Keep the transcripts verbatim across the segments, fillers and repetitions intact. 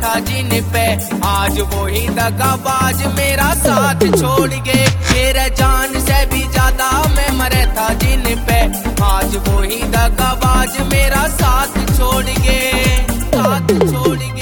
था जिन पे, आज वो ही दगाबाज मेरा साथ छोड़ गए। तेरे जान से भी ज्यादा मैं मरे था जिन पे, आज वो ही दगाबाज मेरा साथ छोड़ गए, साथ छोड़ गए।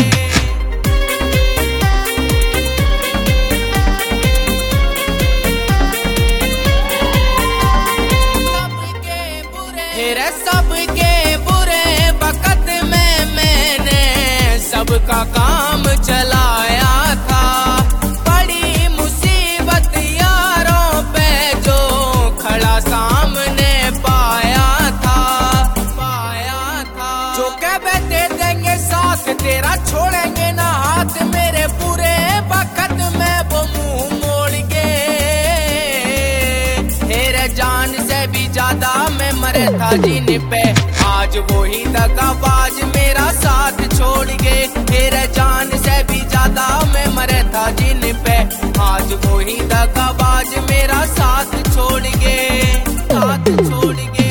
तेरे सबके बुरे वक़्त में मैंने सबका काम चलाया था। बड़ी मुसीबत यारों पे जो खड़ा सामने पाया था, पाया था। जो कह दे देंगे साथ तेरा छोड़ेंगे ना हाथ, मेरे बुरे वक़्त में वो मुंह मोड़ गए। तेरे जान से भी ज्यादा मैं मरे था जिन पे, आज वो ही दगाबाज मेरा साथ छोड़ गए। तेरे जान से भी ज्यादा मैं मरे था जिन पे, आज वो ही दगाबाज मेरा साथ छोड़ गए, साथ छोड़ गए।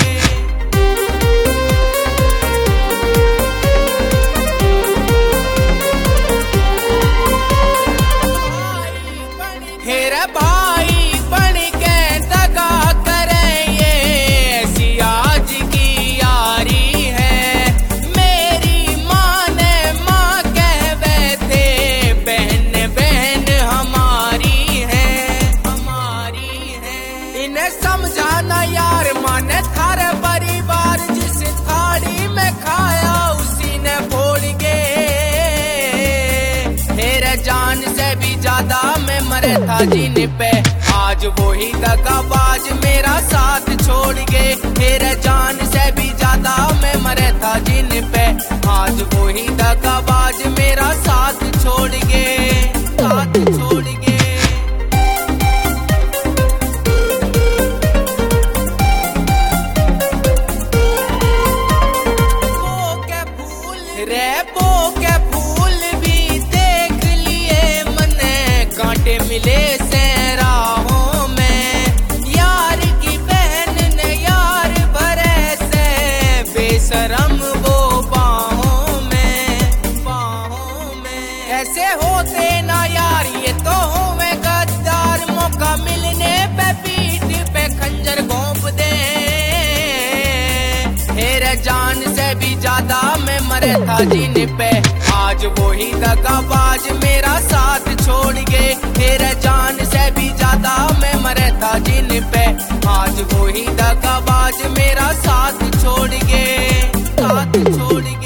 तेरे भाई बन के दगा करे ये ऐसी आज की यारी है। मेरी माँ ने माँ कहवे थे, बहन बहन हमारी है, हमारी है। इन्हें समझाना यार माने थारे परिवार, जिस थाली में खाया उसी ने भूल गए। तेरे जान से भी ज्यादा मैं मरे था जिन पे, आज वो ही दगाबाज मेरा साथ छोड़ गए। तेरे जान से भी ज्यादा मैं मरे था जिन पे, आज वो ही दगाबाज मेरा साथ छोड़ गए, साथ छोड़ गए। रे बो के फूल भी देख लिए मने, कांटे मिले से राहों में। यार की बहन ने यार भरे से, बेशरम वो बाहों में, बाहों में। ऐसे होते ना यार ये तो होवे गद्दार, मौका मिलने पे पीठ पे खंजर घोंप दे। तेरे जान से भी ज्यादा मैं मरे था जिन पे, आज वो ही दगाबाज मेरा साथ छोड़ गए। तेरे जान से भी ज्यादा मैं मरे था जिन पे, आज वो ही दगाबाज मेरा साथ छोड़ गए, साथ छोड़ गए।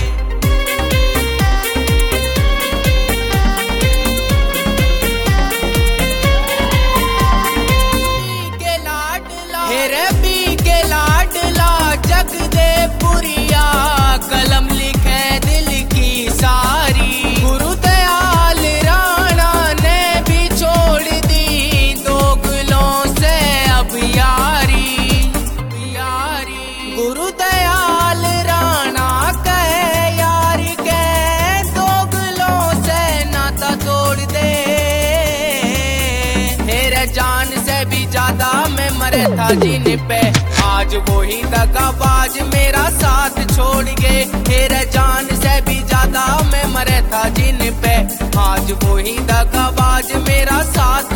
तेरे बी के लाडला जग दे पुरिया, कलम लिखे दिल की सारी। गुरुदयाल राणा ने भी छोड़ दी दोगलों से अब यारी, यारी। गुरुदयाल राणा कहे यार के दोगलों से नाता तोड़ दे। तेरे जान से भी ज्यादा मैं मरे था जिन पे, आज वो ही दगाबाज मेरा साथ छोड़ गए। तेरे जान से भी ज्यादा मैं मरे था जिन पे, आज वो ही दगाबाज मेरा साथ